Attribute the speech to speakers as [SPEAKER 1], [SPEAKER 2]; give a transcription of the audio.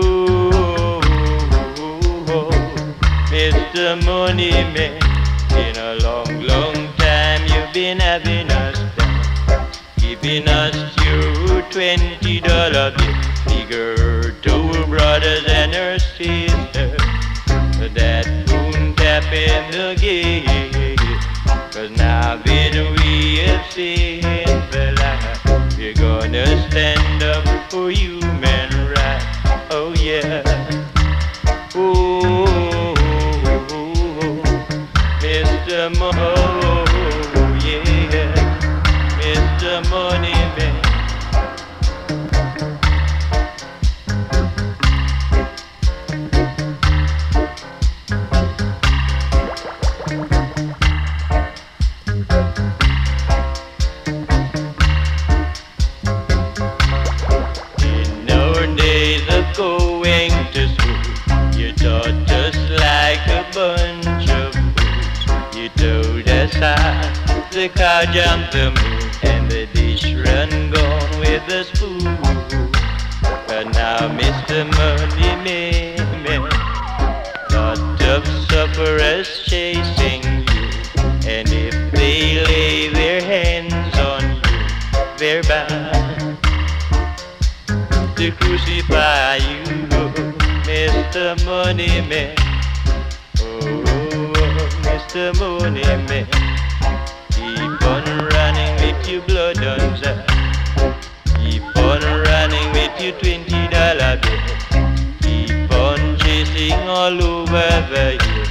[SPEAKER 1] Mr. Money Man, in a long, long time you've been having us down, giving us your $20 bill, figure to brothers and her sisters, that won't happen again. 'Cause now that we have seen the light, we're gonna stand up for human rights. Oh yeah. Oh, Mr. Yeah, Mr. Money Man. In our days of going to school, you taught us like a bunch of fools. You told us how the cow jumped the moon and the dish run gone with the spoon. But now, Mr. Money Man, lot of sufferers chasing you, and if they lay their hands on you, they're bound to crucify you, Mr. Money Man. Oh, Mr. Money Man, keep on running with your blood on side. Keep on running with your $20 bill. Keep on chasing all over the year.